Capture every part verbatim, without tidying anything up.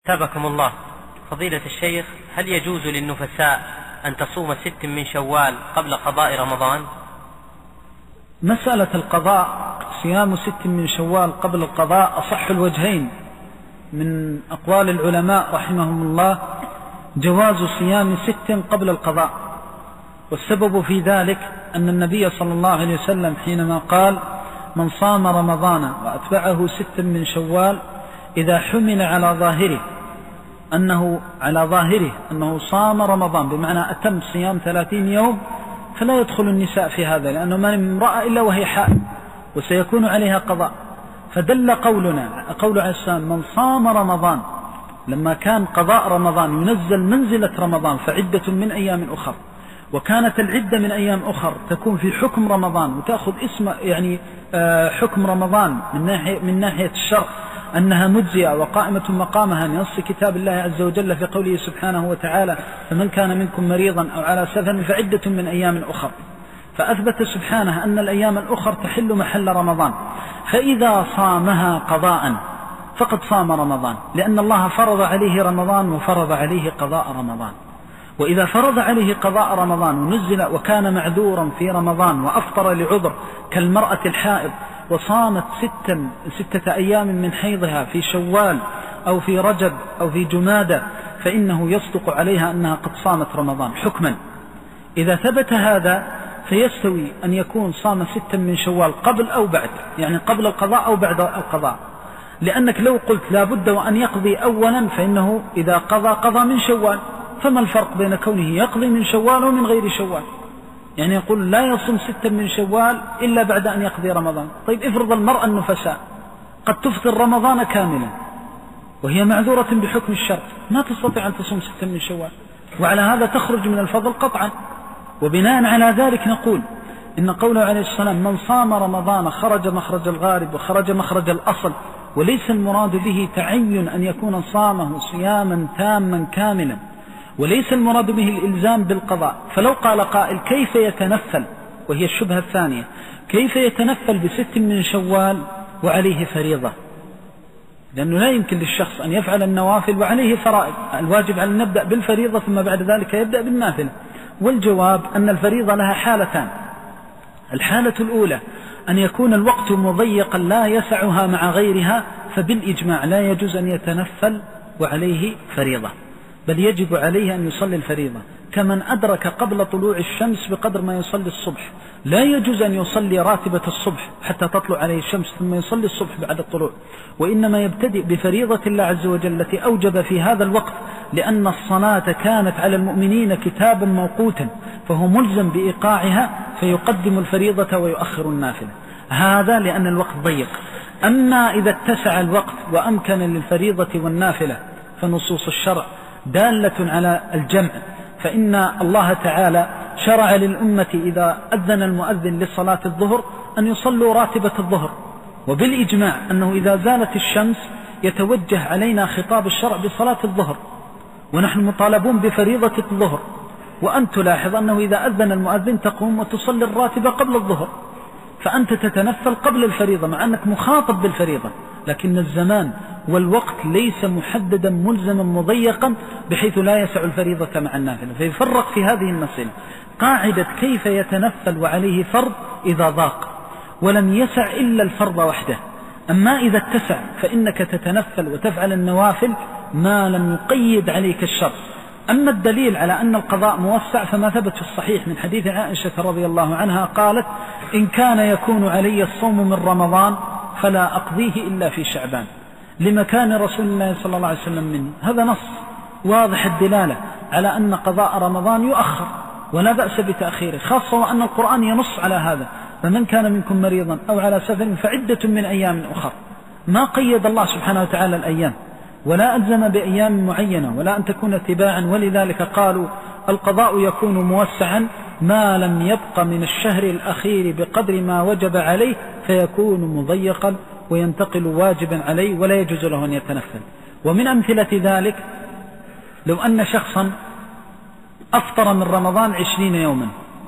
أثابكم الله. فضيلة الشيخ، هل يجوز للنفساء أن تصوم ست من شوال قبل قضاء رمضان؟ مسألة القضاء، صيام ست من شوال قبل القضاء، أصح الوجهين من أقوال العلماء رحمهم الله جواز صيام ست قبل القضاء. والسبب في ذلك أن النبي صلى الله عليه وسلم حينما قال: من صام رمضان وأتبعه ست من شوال، إذا حمل على ظاهره أنه على ظاهره أنه صام رمضان، بمعنى أتم صيام ثلاثين يوم، فلا يدخل النساء في هذا، لأنه ما من امرأة إلا وهي حائض وسيكون عليها قضاء. فدل قولنا قول عليه السلام: من صام رمضان، لما كان قضاء رمضان ينزل منزلة رمضان فعدة من أيام أخر، وكانت العدة من أيام أخر تكون في حكم رمضان وتأخذ اسم يعني حكم رمضان من ناحية من ناحية الشرع أنها مجزئة وقائمة مقامها نص كتاب الله عز وجل في قوله سبحانه وتعالى: فمن كان منكم مريضا أو على سفر فعدة من أيام أخر. فأثبت سبحانه أن الأيام الأخر تحل محل رمضان، فإذا صامها قضاء فقد صام رمضان، لأن الله فرض عليه رمضان وفرض عليه قضاء رمضان. وإذا فرض عليه قضاء رمضان ونزل وكان معذورا في رمضان وأفطر لعذر كالمرأة الحائض وصامت ستا ستة أيام من حيضها في شوال أو في رجب أو في جمادة، فإنه يصدق عليها أنها قد صامت رمضان حكما. إذا ثبت هذا فيستوي أن يكون صام ستا من شوال قبل أو بعد، يعني قبل القضاء أو بعد القضاء، لأنك لو قلت لا بد وأن يقضي أولا فإنه إذا قضى قضى من شوال، فما الفرق بين كونه يقضي من شوال ومن غير شوال؟ يعني يقول لا يصوم ستا من شوال إلا بعد أن يقضي رمضان. طيب افرض المرأة النفساء قد تفطر رمضان كاملا وهي معذورة بحكم الشرع، ما تستطيع أن تصوم ستا من شوال، وعلى هذا تخرج من الفضل قطعا. وبناء على ذلك نقول إن قوله عليه السلام: من صام رمضان خرج مخرج الغارب وخرج مخرج الأصل، وليس المراد به تعين أن يكون صامه صياما تاما كاملا، وليس المراد به الإلزام بالقضاء. فلو قال قائل: كيف يتنفل؟ وهي الشبهة الثانية، كيف يتنفل بست من شوال وعليه فريضة؟ لأنه لا يمكن للشخص أن يفعل النوافل وعليه فرائض، الواجب على أن نبدأ بالفريضة ثم بعد ذلك يبدأ بالنافلة. والجواب أن الفريضة لها حالتان: الحالة الأولى أن يكون الوقت مضيقا لا يسعها مع غيرها، فبالإجماع لا يجوز أن يتنفل وعليه فريضة، بل يجب عليه أن يصلي الفريضة، كمن أدرك قبل طلوع الشمس بقدر ما يصلي الصبح. لا يجوز أن يصلي راتبة الصبح حتى تطلع عليه الشمس ثم يصلي الصبح بعد الطلوع، وإنما يبتدئ بفريضة الله عز وجل التي أوجب في هذا الوقت، لأن الصلاة كانت على المؤمنين كتابا موقوتا، فهو ملزم بإيقاعها، فيقدم الفريضة ويؤخر النافلة، هذا لأن الوقت ضيق. أما إذا اتسع الوقت وأمكن للفريضة والنافلة فنصوص الشرع دالة على الجمع، فإن الله تعالى شرع للأمة إذا أذن المؤذن لصلاة الظهر أن يصلوا راتبة الظهر، وبالإجماع أنه إذا زالت الشمس يتوجه علينا خطاب الشرع بصلاة الظهر، ونحن مطالبون بفريضة الظهر. وأن تلاحظ أنه إذا أذن المؤذن تقوم وتصلي الراتبة قبل الظهر، فأنت تتنفل قبل الفريضة مع أنك مخاطب بالفريضة، لكن الزمان والوقت ليس محددا ملزما مضيقا بحيث لا يسع الفريضة مع النافلة. فيفرق في هذه المسألة قاعدة كيف يتنفل وعليه فرض إذا ضاق ولم يسع إلا الفرض وحده. أما إذا اتسع فإنك تتنفل وتفعل النوافل ما لم يقيد عليك الشرع. أما الدليل على أن القضاء موسع فما ثبت في الصحيح من حديث عائشة رضي الله عنها قالت: إن كان يكون علي الصوم من رمضان فلا أقضيه إلا في شعبان، لمكان رسول الله صلى الله عليه وسلم مني. هذا نص واضح الدلالة على أن قضاء رمضان يؤخر ولا بأس بتأخيره، خاصة وأن القرآن ينص على هذا: فمن كان منكم مريضا أو على سفر فعدة من أيام أخر. ما قيد الله سبحانه وتعالى الأيام ولا ألزم بأيام معينة ولا أن تكون تباعا، ولذلك قالوا القضاء يكون موسعا ما لم يبق من الشهر الأخير بقدر ما وجب عليه فيكون مضيقا وينتقل واجبا عليه ولا يجوز له أن يتنفل. ومن أمثلة ذلك لو أن شخصا أفطر من رمضان عشرين يوما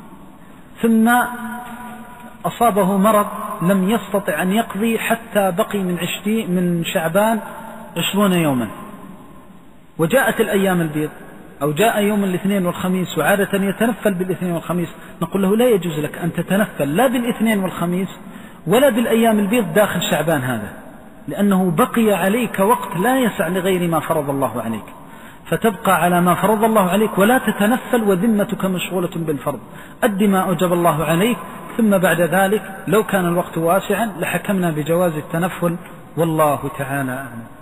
ثم أصابه مرض لم يستطع أن يقضي حتى بقي من, من شعبان عشرون يوما، وجاءت الأيام البيض أو جاء يوم الاثنين والخميس وعادة يتنفل بالاثنين والخميس، نقول له لا يجوز لك أن تتنفل لا بالاثنين والخميس ولا بالأيام البيض داخل شعبان هذا، لأنه بقي عليك وقت لا يسع لغير ما فرض الله عليك، فتبقى على ما فرض الله عليك ولا تتنفل وذمتك مشغولة بالفرض. أد ما أوجب الله عليك، ثم بعد ذلك لو كان الوقت واسعا لحكمنا بجواز التنفل، والله تعالى أعلم.